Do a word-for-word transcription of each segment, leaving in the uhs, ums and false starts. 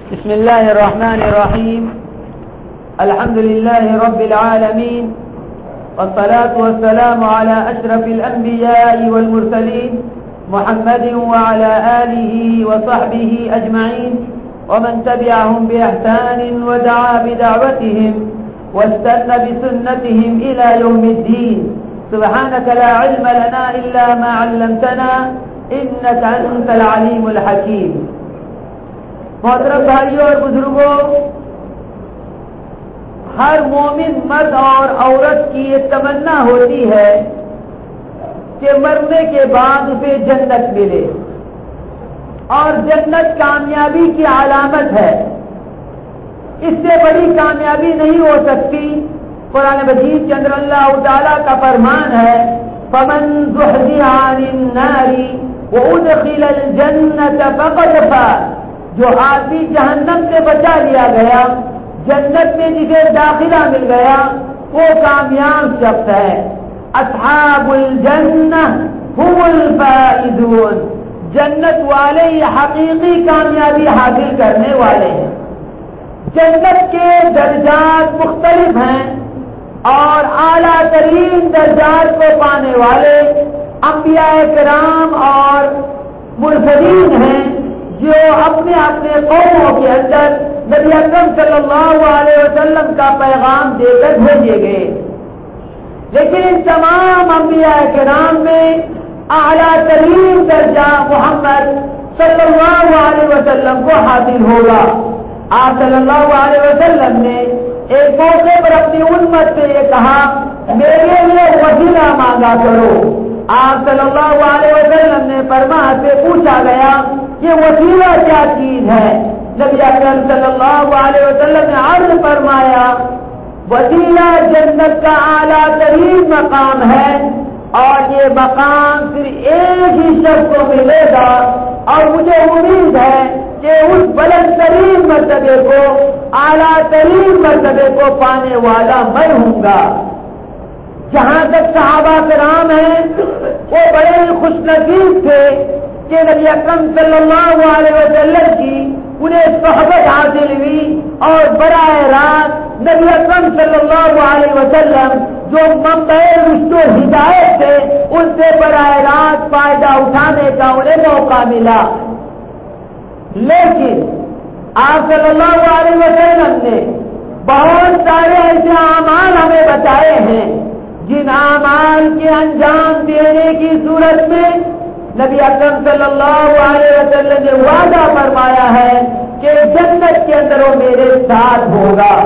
بسم الله الرحمن الرحيم. الحمد لله رب العالمين، والصلاة والسلام على أشرف الأنبياء والمرسلين محمد وعلى آله وصحبه أجمعين، ومن تبعهم بإحسان ودعا بدعوتهم واستنى بسنتهم إلى يوم الدين. سبحانك لا علم لنا إلا ما علمتنا إنك أنت العليم الحكيم. محترم بھائیوں اور بزرگوں، ہر مومن مرد اور عورت کی یہ تمنا ہوتی ہے کہ مرنے کے بعد اسے جنت ملے، اور جنت کامیابی کی علامت ہے. اس سے بڑی کامیابی نہیں ہو سکتی. قرآن مجید کے اندر اللہ تعالیٰ کا فرمان ہے، فَمَنْ زُحْزِحَ عَنِ النَّارِ وَأُدْخِلَ الْجَنَّةَ فَقَدْ فَازَ. جو آدمی جہنم سے بچا لیا گیا، جنت میں جسے داخلہ مل گیا، وہ کامیاب شخص ہے. اصحاب الجنہ هم الفائزون. جنت والے حقیقی کامیابی حاصل کرنے والے ہیں. جنت کے درجات مختلف ہیں، اور اعلیٰ ترین درجات کو پانے والے انبیاء کرام اور مرسلین ہیں، جو اپنے اپنے قوموں کے اندر نبی اکرم صلی اللہ علیہ وسلم کا پیغام دے کر بھیجے گئے. لیکن ان تمام انبیاء کرام میں اعلیٰ ترین درجہ محمد صلی اللہ علیہ وسلم کو حاصل ہوگا. آپ صلی اللہ علیہ وسلم نے ایک موقع پر اپنی امت سے یہ کہا، میرے لیے وسیلہ مانگا کرو. آپ صلی اللہ علیہ وسلم نے فرمایا سے پوچھا گیا کہ وسیلہ کیا چیز ہے؟ نبی اکرم صلی اللہ علیہ وسلم نے عرض فرمایا، وسیلہ جنت کا اعلیٰ ترین مقام ہے، اور یہ مقام صرف ایک ہی شخص کو ملے گا، اور مجھے امید ہے کہ اس بلند ترین مرتبے کو، اعلیٰ ترین مرتبے کو پانے والا میں ہوں گا. جہاں تک صحابہ کرام ہیں، وہ بڑے ہی خوش نصیب تھے کہ نبی اکرم صلی اللہ علیہ وسلم کی انہیں صحبت حاصل ہوئی، اور براہ راست نبی اکرم صلی اللہ علیہ وسلم جو منبع رشد و ہدایت تھے، ان سے براہ راست فائدہ اٹھانے کا انہیں موقع ملا. لیکن آپ صلی اللہ علیہ وسلم نے بہت سارے ایسے اعمال ہمیں بتائے ہیں، جن اعمال کے انجام دینے کی صورت میں نبی اکرم صلی اللہ علیہ وسلم نے وعدہ فرمایا ہے کہ جنت کے اندر وہ میرے ساتھ ہوگا.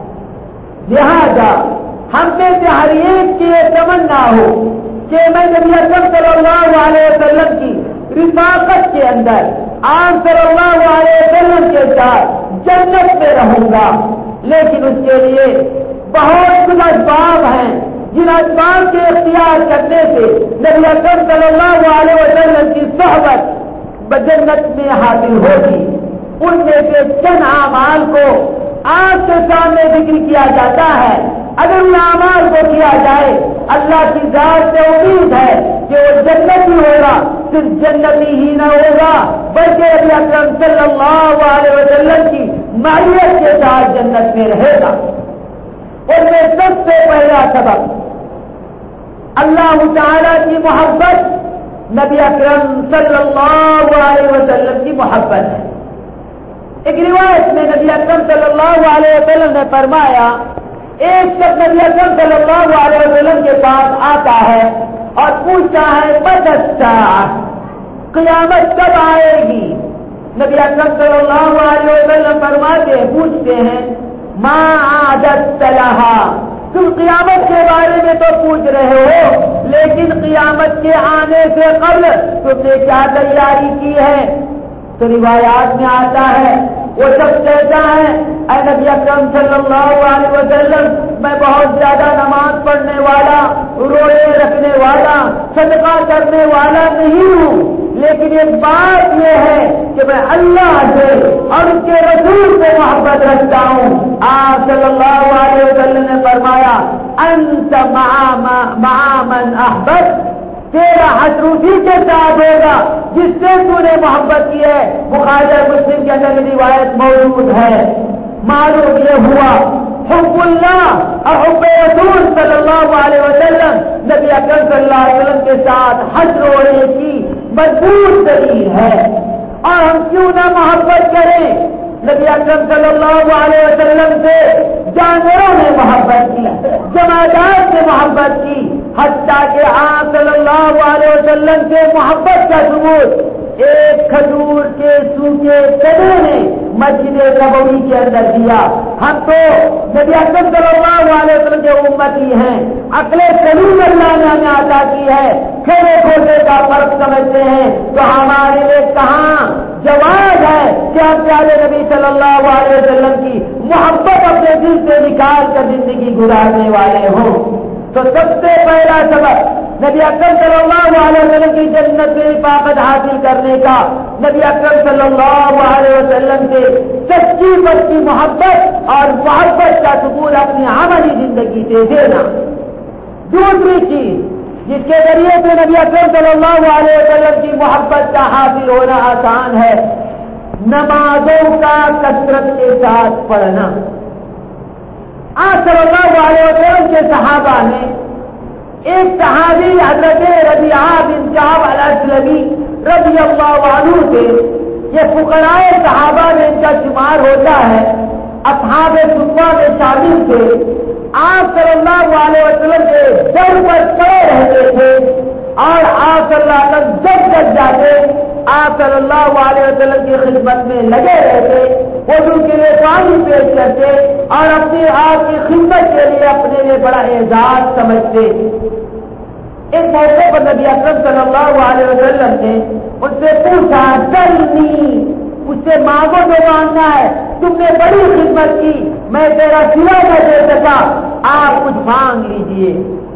لہذا ہم میں سے ہر ایک کی یہ تمنا ہو کہ میں نبی اکرم صلی اللہ علیہ وسلم کی رفاقت کے اندر آپ صلی اللہ علیہ وسلم کے ساتھ جنت میں رہوں گا. لیکن اس کے لیے بہت سے اسباب ہیں، جن اسباب کے اختیار کرنے سے نبی اکرم صلی اللہ علیہ وسلم کی صحبت جنت میں حاصل ہوگی. ان میں سے چند اعمال کو آپ کے سامنے ذکر کیا جاتا ہے. اگر ان اعمال کو کیا جائے، اللہ کی ذات سے امید ہے کہ وہ جنتی ہوگا. صرف جنتی ہی نہ ہوگا بلکہ نبی اکرم صلی اللہ علیہ وسلم کی معیت کے ساتھ جنت میں رہے گا. اور میں سب سے پہلا سبب اللہ تعالیٰ کی محبت، نبی اکرم صلی اللہ علیہ وسلم کی محبت ہے. ایک روایت میں نبی اکرم صلی اللہ علیہ وسلم نے فرمایا، ایک شخص نبی اکرم صلی اللہ علیہ وسلم کے پاس آتا ہے اور پوچھتا ہے، متی الساعہ، قیامت کب آئے گی؟ نبی اکرم صلی اللہ علیہ وسلم فرماتے ہیں، پوچھتے ہیں، ما اعددت لها، تم قیامت کے بارے میں تو پوچھ رہے ہو، لیکن قیامت کے آنے سے قبل تم نے کیا تیاری کی ہے؟ تو روایات میں آتا ہے، وہ سب کہتا ہے، اے نبی اکرم صلی اللہ علیہ وسلم، میں بہت زیادہ نماز پڑھنے والا، روزے رکھنے والا، صدقہ کرنے والا نہیں ہوں، لیکن ایک بات یہ ہے کہ میں اللہ سے اور اس کے رسول سے محبت رکھتا ہوں. آپ صلی اللہ علیہ وسلم نے فرمایا، انت مع من احببت، تیرا حشر اسی کے ساتھ ہوگا جس سے تو نے محبت کی ہے. بخاری اور مسلم کے اندر روایت موجود ہے. معلوم یہ ہوا حب اللہ اور حب رسول صلی اللہ علیہ وسلم نبی اکرم صلی اللہ علیہ وسلم کے ساتھ حشر ہونے کی مضبوط دلیل ہے. اور ہم کیوں نہ محبت کریں نبی اکرم صلی اللہ علیہ وسلم سے. جانوروں نے محبت کی, جمادات نے محبت کی, حتیٰ کہ آپ صلی اللہ علیہ وسلم سے محبت کا ثبوت ایک کھجور کے سوکھے تنے نے مسجد نبوی کے اندر دیا. ہم تو نبی اکرم صلی اللہ علیہ وسلم کے امتی ہیں, عقل سلیم اللہ نے ہمیں عطا کی ہے, کھڑے کھوٹے کا فرق سمجھتے ہیں, تو ہمارے لیے کہاں جواز ہے کہ ہم پیارے نبی صلی اللہ علیہ وسلم کی محبت اپنے دل سے نکال کر زندگی گزارنے والے ہوں. تو سب سے پہلا سبب نبی اکرم صلی اللہ علیہ وسلم کی جنت میں رفاقت حاصل کرنے کا نبی اکرم صلی اللہ علیہ وسلم سے سچی بچی محبت اور محبت کا ثبوت اپنی عملی زندگی سے دینا. دوسری چیز جس کے ذریعے سے نبی اکرم صلی اللہ علیہ وسلم کی محبت کا حاصل ہونا آسان ہے, نمازوں کا کثرت کے ساتھ پڑھنا. آپ صلی اللہ علیہ وسلم کے صحابہ نے ایک صحابی حضرت ربیعہ بن کعب الاسلمی رضی اللہ عنہ سے, یہ فقراء صحابہ میں ان کا شمار ہوتا ہے, اصحاب صفہ میں شامل تھے. آپ صلی اللہ علیہ وسلم کے در پر پڑے رہتے تھے اور آپ صلی اللہ علیہ وسلم جب جب جاتے آپ صلی اللہ علیہ وسلم کی خدمت میں لگے رہتے, وضو کے لیے پانی پیش کرتے اور اپنی آپ کی خدمت کے لیے اپنے لیے بڑا اعزاز سمجھتے. ایک موقع پر نبی اکرم صلی اللہ علیہ وسلم نے ان سے پوچھا, سلنی, اس سے مانگو جو مانگنا ہے, تم نے بڑی خدمت کی, میں تیرا سلا نہ دے سکا, آپ کچھ مانگ لیجئے.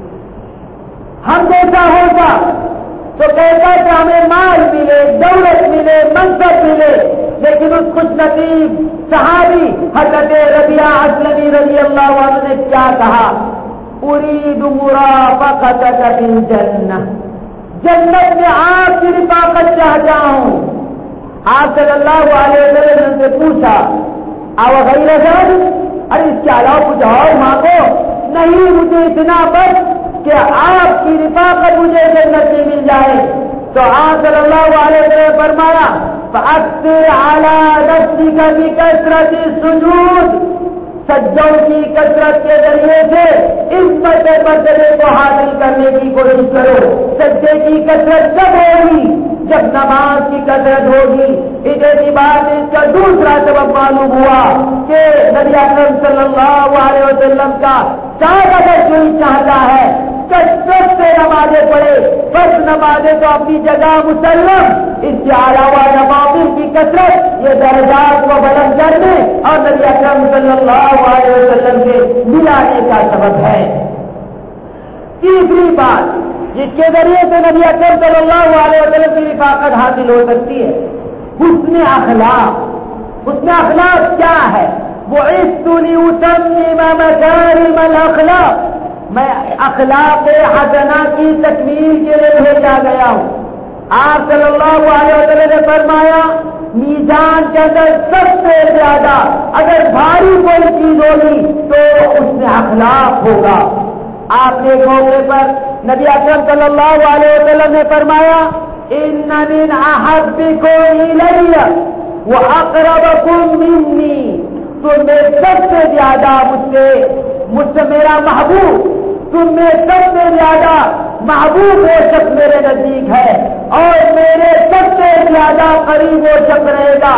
ہم جیسا ہوگا تو کہتا کہ ہمیں مال ملے, دولت ملے, منصب ملے, لیکن اس خوش نصیب صحابی حضرت ربیعہ اسلمی رضی اللہ عنہ نے کیا کہا, اريد مرافقتك في الجنة, جنت میں آپ کی رفاقت چاہتا ہوں. آپ صلی اللہ علیہ وسلم سے پوچھا, او غیر ذلك, ارے اس کے علاوہ کچھ اور مانگو؟ نہیں, مجھے اتنا بس کہ آپ کی رفاقت مجھے جنت میں مل جائے. تو آپ صلی اللہ علیہ وسلم نے فرمایا, فأكثر على نفسك بكثرة السجود, سجدوں کی کثرت کے ذریعے سے عزت مرتبے کو حاصل کرنے کی کوشش کرو. سجدے کی کثرت کب ہوگی؟ جب نماز کی کثرت ہوگی. اس اعتبار سے اس کا دوسرا سبب معلوم ہوا کہ نبی اکرم صلی اللہ علیہ وسلم کا چاہت اگر کوئی چاہتا ہے کثرت سے نمازیں پڑھے, فرض نمازیں تو اپنی جگہ مسلم, اس کے علاوہ نوافل کی کثرت یہ درجات کو بلند کرنے اور نبی اکرم صلی اللہ علیہ وسلم سے ملانے کا سبب ہے. تیسری بات جس کے ذریعے سے نبی اکرم صلی اللہ علیہ وسلم کی رفاقت حاصل ہو سکتی ہے, حسن اخلاق. حسن اخلاق کیا ہے؟ بعثت لأتمم مكارم الاخلاق, میں اخلاق حسنہ کی تکمیل کے لیے بھیجا گیا ہوں. آپ صلی اللہ علیہ وسلم نے فرمایا, میزان کے اندر سب سے زیادہ اگر بھاری کوئی چیز ہوگی تو اس میں اخلاق ہوگا. آپ نے موقع پر نبی اکرم صلی اللہ علیہ وسلم نے فرمایا, ان من احبکم الی واقربکم منی, تم میں سب سے زیادہ مجھ سے مجھ سے میرا محبوب, تم میں سب سے زیادہ محبوب وہ شخص میرے نزدیک ہے اور میرے سب سے زیادہ قریب وہ شخص رہے گا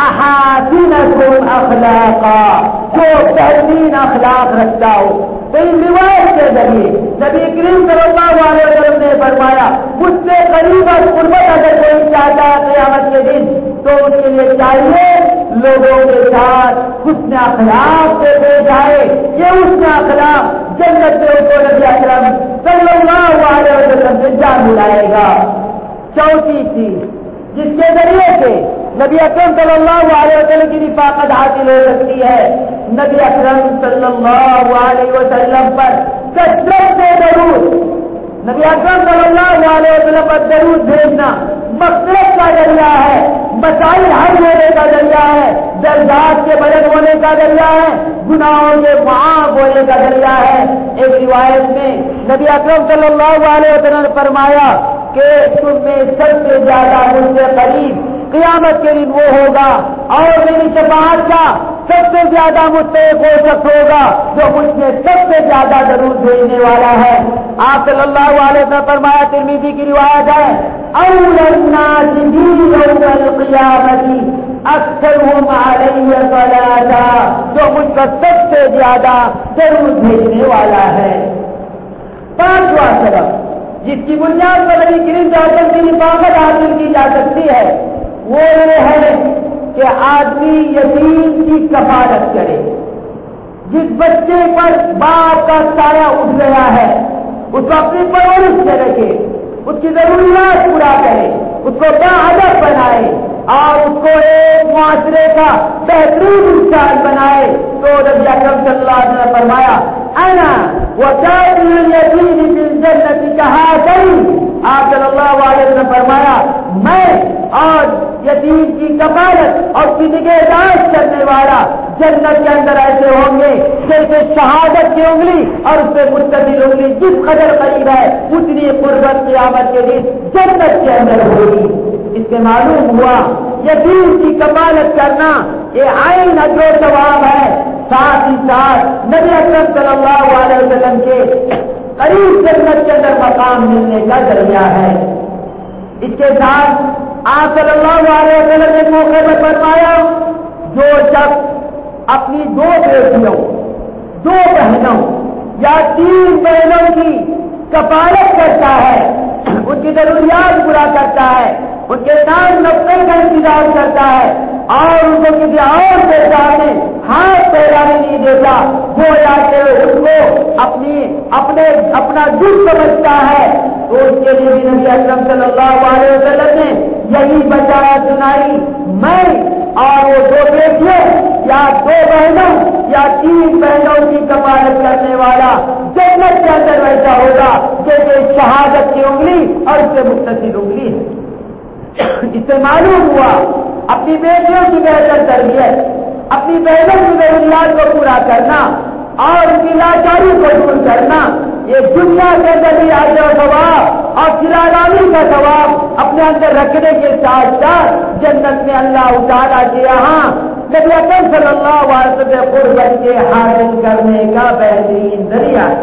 احاسنکم اخلاقا, جو بہترین اخلاق رکھتا ہو. تو اس روایت کے ذریعے نبی کریم صلی اللہ علیہ وسلم نے فرمایا, مجھ سے قریب اور قربت اگر کوئی چاہتا ہے قیامت کے دن تو اس کے لیے چاہیے لوگوں کے ساتھ حسن اخلاق سے پیش آئے. یہ حسن اخلاق جنت میں اس کو نبی اکرم صلی اللہ علیہ وسلم سے جا ملائے گا. چوتھی چیز جس کے ذریعے سے نبی اکرم صلی اللہ علیہ وسلم کی رفاقت حاصل ہو سکتی ہے, نبی اکرم صلی اللہ علیہ وسلم پر کثرت سے درود نبی اکرم صلی اللہ علیہ وسلم پر درود بھیجنا مغفرت کا ذریعہ ہے، مسائل حل ہونے کا ذریعہ ہے، درجات کے بلند ہونے کا ذریعہ ہے، گناہوں کے معاف ہونے کا ذریعہ ہے۔ ایک روایت میں نبی اکرم صلی اللہ علیہ وسلم نے فرمایا کہ تم میں سب سے زیادہ مجھ سے قریب قیامت کے دن وہ ہوگا اور میری شفاعت کا سب سے زیادہ مستحق وہ شخص ہوگا جو مجھ سے سب سے زیادہ درود بھیجنے والا ہے۔ آپ صلی اللہ علیہ وسلم فرمایا، ترمذی کی روایت ہے، اول الناس بی یوم القیامت اکثرهم علی صلاۃ، جو مجھ کا سب سے زیادہ درود بھیجنے والا ہے۔ پانچواں سبب جس کی بنیاد پر نبی کریم صلی اللہ علیہ وسلم کی نفاقت حاصل کی جا سکتی ہے وہ یہ ہے کہ آدمی یتیم کی کفالت کرے۔ جس بچے پر باپ کا سایہ اٹھ گیا ہے اس کو اپنی پرورش سے رکھے، اس کی ضروریات پورا کرے، اس کو باادب بنائے اور اس کو ایک معاشرے کا بہترین انسان بنائے۔ تو نبی اکرم صلی اللہ علیہ وسلم فرمایا، انا وکافل الیتیم فی الجنۃ کہاتین، آپ صلی اللہ علیہ وسلم فرمایا، میں اور یتیم کی کفالت اور اس کی نگہداشت کرنے والا جنت کے اندر ایسے ہوں گے جیسے شہادت کی انگلی اور اس پہ متصل انگلی جس قدر قریب ہے اتنی قربت قیامت کے دن جنت کے اندر ہوگی۔ اس سے معلوم ہوا یتیم کی کفالت کرنا یہ عین اجر و ثواب ہے، ساتھ ہی ساتھ نبی اکرم صلی اللہ علیہ وسلم کے قریب جنت کے اندر مقام ملنے کا ذریعہ ہے۔ اس کے ساتھ آپ صلی اللہ علیہ وسلم نے موقع پر فرمایا، جو شخص اپنی دو بیٹیوں، دو بہنوں یا تین بہنوں کی کفالت کرتا ہے، ان کی ضروریات پورا کرتا ہے، ان کے نام نقطے کا انتظام کرتا ہے اور ان کو کسی اور کے سامنے ہاتھ پھیلانے نہیں دیتا، گویا کہ اس کو اپنی اپنے اپنا دل سمجھتا ہے، تو اس کے لیے بھی نبی اکرم صلی اللہ علیہ وسلم نے یہی بچایا سنائی، میں اور وہ دو بیٹیوں یا دو بہنوں یا تین بہنوں کی کفالت کرنے والا جنت کے اندر ویسا ہوگا جیسے شہادت کی انگلی اور اس سے متصل انگلی ہے۔ اس سے معلوم ہوا اپنی بیٹیوں کی بہتر تربیت، اپنی بہنوں کی ضروریات کو پورا کرنا اور ان کی لاچاری کو دور کرنا، یہ دنیا کے اندر بھی آجر و ثواب اور چراغانی کا ثواب اپنے اندر رکھنے کے ساتھ ساتھ جنت میں اللہ تعالیٰ کے یہاں نبی اکرم صلی اللہ علیہ وسلم قربت کے حاصل کرنے کا بہترین ذریعہ ہے۔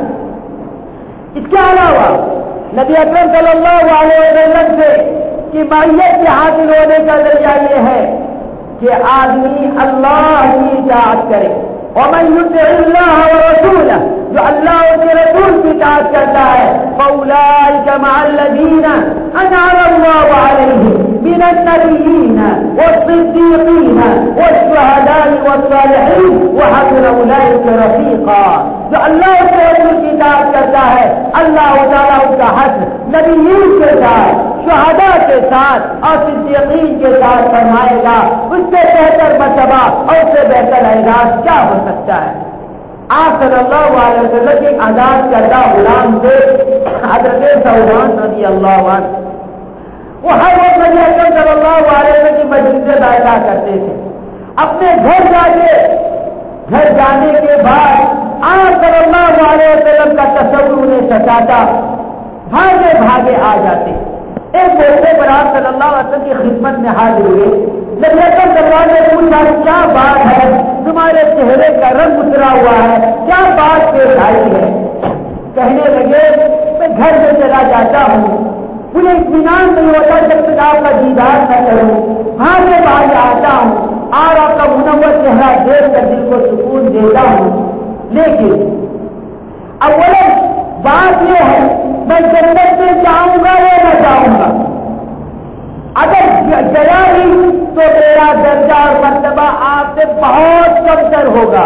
اس کے علاوہ نبی اکرم صلی اللہ علیہ وسلم سے کی معیت کے حاصل ہونے کا ذریعہ یہ ہے کہ آدمی اللہ کی اطاعت کرے، ومن یطع اللہ ورسولہ، جو اللہ اور کے رسول کی اطاعت کرتا ہے، فاولئک مع الذین انعم اللہ علیہم من النبیین والصدیقین والشہداء والصالحین وحسن اولئک رفیقا۔ جو اللہ اور کے رسول کی اطاعت کرتا ہے اللہ تعالیٰ اس کا حسن نبیین کے ساتھ، شہداء کے ساتھ اور صدیقین کے ساتھ فرمائے گا۔ اس سے بہتر مرتبہ اور اس سے بہتر اعزاز کیا ہو سکتا ہے؟ آپ صلی اللہ علیہ وسلم کے آزاد کردہ غلام تھے حضرت ثوبان رضی اللہ عنہ، وہ ہر وقت نبی اکرم صلی اللہ علیہ وسلم کی مجلس سے بیٹھا کرتے تھے۔ اپنے گھر جا کے گھر جانے کے بعد آپ صلی اللہ علیہ وسلم کا تصور انہیں ستاتا، بھاگے بھاگے آ جاتے۔ ایک موقع پر آپ صلی اللہ علیہ وسلم کی خدمت میں حاضر ہوئے، نبی اکرم صلی اللہ علیہ وسلم نے پوچھا، کیا بات ہے؟ تمہارے چہرے کا رنگ اترا ہوا ہے، کیا بات پیش آئی ہے؟ کہنے لگے، میں گھر میں چلا جاتا ہوں، مجھے اطمینان نہیں ہوتا جب تک آپ کا دیدار نہ کروں، بھاگے بھاگے آتا ہوں اور آپ کا منور چہرہ دیکھ کر دل کو سکون دیتا ہوں، لیکن اولا بات یہ ہے میں جنت میں جاؤں گا یا نہ جاؤں گا؟ اگر گیا ہی تو میرا درجہ اور مرتبہ آپ سے بہت کمتر ہوگا،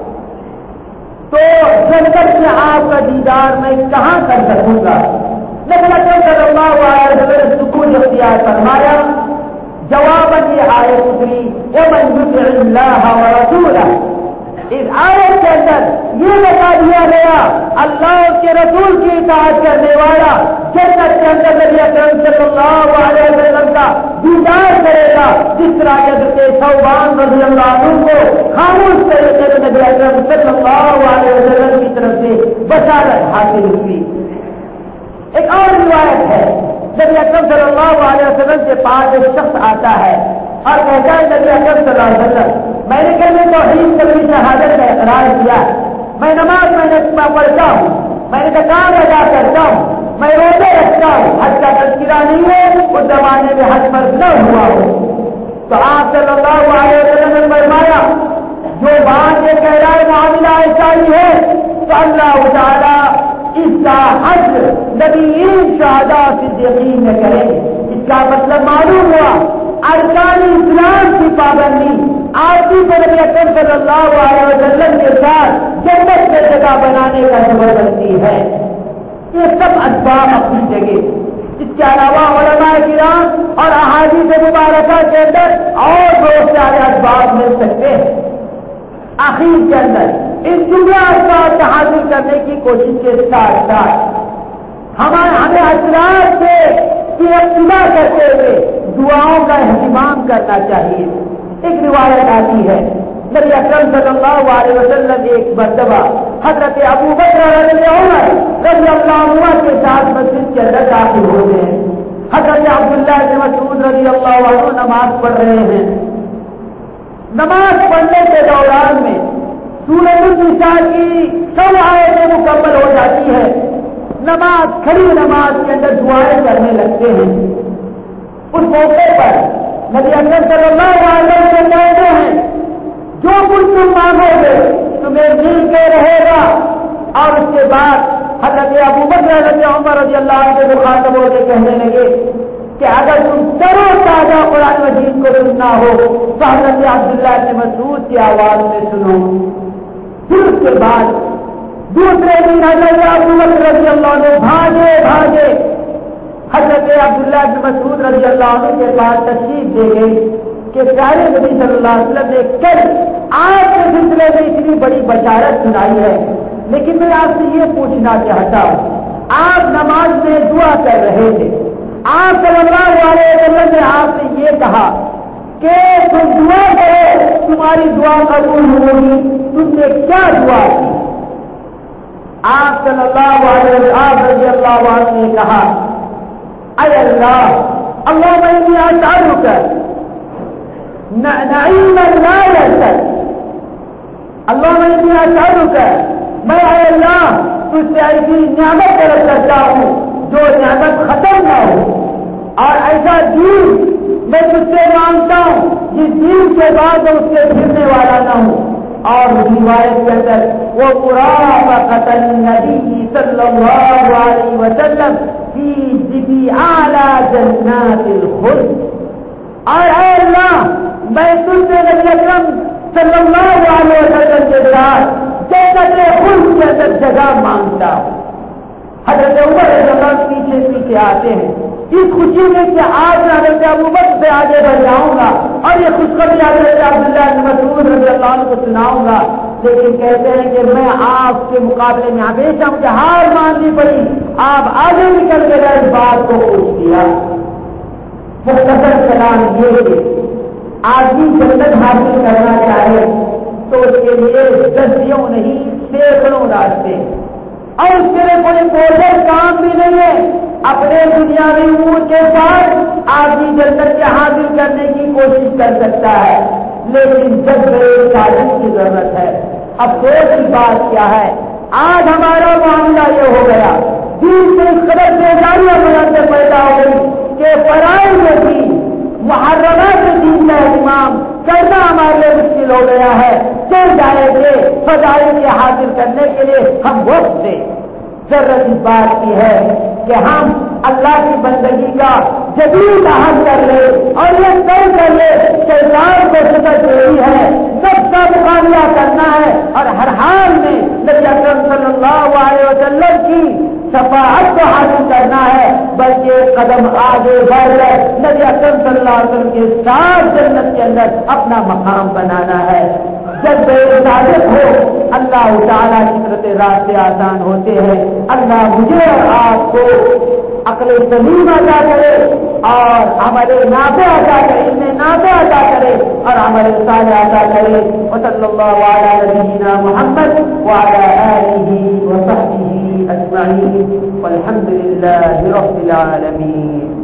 تو جنت میں آپ کا دیدار میں کہاں کر سکوں گا؟ نبی اکرم صلی اللہ علیہ وسلم نے سکون اختیار فرمایا، جواباً یہ آیت اتری، ومن یطع اللہ ورسولہ، اس آیت کے اندر یہ بتا دیا گیا اللہ کے رسول کی اطاعت کرنے والا جنت کے اندر نبی اکرم صلی اللہ علیہ وسلم کا دیدار کرے گا، جس طرح حضرت ثوبان رضی اللہ عنہ کو خاموش طریقے سے نبی اکرم صلی اللہ علیہ وسلم کی طرف سے بشارت حاصل ہوئی۔ ایک اور روایت ہے، نبی اکرم صلی اللہ علیہ وسلم کے پاس ایک شخص آتا ہے اور کہتا ہے نبی اکرم صلی اللہ علیہ وسلم میں نے کہنے توحید کبھی شہادت کا اقرار کیا، میں نماز میں نے پڑھتا ہوں، میں نے زکات ادا کرتا ہوں، میں روزے رکھتا ہوں، حج کا تذکرہ نہیں ہے، اس زمانے میں حج فرض نہ ہوا ہو۔ تو آپ صلی اللہ علیہ وسلم نے فرمایا جو بات یہ کہہ رہا ہے معاملہ ایسا ہی ہے تو اللہ تعالیٰ اس کا حج نبیین شہداء صدیقین میں کریں گے۔ اس کا مطلب معلوم ہوا ارکان اسلام کی پابندی آرتی کو نبی اکرم صلی اللہ علیہ وسلم کے ساتھ جنت میں جگہ بنانے کا زبردستی ہے۔ یہ سب اسباب اپنی جگہ، اس کے علاوہ علماء کرام اور احادیث مبارکہ کے اندر اور بہت سارے اسباب مل سکتے ہیں۔ آخر کے اندر ان جملہ اسباب کو حاصل کرنے کی کوشش کے ساتھ ساتھ ہمارے ہمیں اسرار سے اتباع کرتے ہوئے دعاؤں کا اہتمام کرنا چاہیے۔ ایک روایت آتی ہے نبی اکرم صلی اللہ علیہ وسلم ایک مرتبہ حضرت ابو بکر رضی اللہ رضی اللہ عنہ کے ساتھ مسجد کے اندر داخل ہو گئے ہیں۔ حضرت عبداللہ بن مسعود رضی اللہ عنہ نماز پڑھ رہے ہیں۔ نماز پڑھنے کے دوران میں سورۃ النساء کی سب آیتیں مکمل ہو جاتی ہے، نماز کھڑی نماز کے اندر دعائیں کرنے لگتے ہیں۔ اس موقع پر نبی اکرم صلی اللہ علیہ وسلم کہتے ہیں جو کچھ تم مانگو گے تمہیں مل کے رہے گا۔ اور اس کے بعد حضرت ابو بکر رضی عمر رضی اللہ عنہ کے مخاطب ہو کے کہنے لگے کہ اگر تم ترو تازہ قرآن مجید کو سننا ہو تو حضرت عبداللہ بن مسعود کی آواز میں سنو۔ پھر اس کے بعد دوسرے دن حضرت ابو بکر رضی اللہ عنہ بھاگے بھاگے حضرت عبداللہ بن مسعود رضی اللہ عنہ کے پاس تشریف دے گئے کہ پیارے نبی صلی اللہ علیہ وسلم نے کل آپ کے سلسلے میں اتنی بڑی بشارت سنائی ہے، لیکن میں آپ سے یہ پوچھنا چاہتا ہوں آپ نماز میں دعا کر رہے تھے، آپ صلی اللہ علیہ وسلم نے آپ سے یہ کہا کہ تم دعا کرو تمہاری دعا قبول ہوگی، تم نے کیا دعا کی؟ آپ صلی اللہ علیہ وسلم رضی اللہ عنہ نے کہا اے اللہ اللہم انی اسألک نعیما لا ينفد، اللہم انی اسألک میں اے اللہ تجھ سے ایسی نعمت طلب کرتا ہوں جو نعمت ختم نہ ہو، اور ایسا دین میں تجھ سے مانگتا ہوں جس دین کے بعد اس کے پھرنے والا نہ ہوں۔ اور روایت کے اندر وہ مرافقۃ النبی صلی اللہ علیہ وسلم فی ذی اعلی جنات الخلد، اور اے اللہ میں تجھ سے نبی اکرم صلی اللہ علیہ وسلم کے ساتھ جنت خلد کے اندر جگہ مانگتا ہوں۔ حضرت عمر رضی اللہ عنہ پیچھے پیچھے آتے ہیں اس خوشی میں کہ آج میں حضرت ابوبکر سے آگے بڑھ جاؤں گا اور یہ خوشخبری حضرت عبداللہ بن مسعود رضی اللہ عنہ کو سناؤں گا، لیکن کہتے ہیں کہ میں آپ کے مقابلے میں ہمیشہ مجھے ہار ماننی پڑی، آپ آگے نکل کے گئے، اس بات کو پوچھ دیا۔ مختصر کلام یہ کہ آدمی جنت حاصل کرنا چاہے تو اس کے لیے دسیوں نہیں سینکڑوں راستے، اور اس کے لیے کوئی بوجھل کام بھی نہیں ہے۔ اپنے دنیاوی امور کے ساتھ آدمی جنت کے حاصل کرنے کی کوشش کر سکتا ہے، لیکن جب تعلیم کی ضرورت ہے۔ افسوس کی بات کیا ہے، آج ہمارا معاملہ یہ ہو گیا دین سے اس قدر بیزاریاں بناتے پیدا ہو گئی کہ فرائض میں بھی محرمات دین کا اہتمام کرنا ہمارے لیے مشکل ہو گیا ہے۔ چل جائے گے فضائل کے حاصل کرنے کے لیے ہم وقت دیں۔ ضرورت اس بات کی ہے کہ ہم اللہ کی بندگی کا جدید عہد کر لے اور یہ طے کر لے شیطان کو شکست دینی ہے، سب کا مقابلہ کرنا ہے، اور ہر حال میں نبی اکرم صلی اللہ علیہ وسلم کی شفاعت کو حاصل کرنا ہے، بلکہ قدم آگے بڑھ کر نبی اکرم صلی اللہ علیہ وسلم کے ساتھ جنت کے اندر اپنا مقام بنانا ہے۔ جب صادق ہو اللہ تعالیٰ کی طرف راستے آسان ہوتے ہیں. اللہ مجھے اور آپ کو عقل سلیم عطا کرے اور عمل نافع عطا کرے، علم نافع عطا کرے اور عمل صالح عطا کرے. وصلی اللہ علی نبینا محمد وعلی آلہ وصحبہ اجمعین والحمد للہ رب العالمین.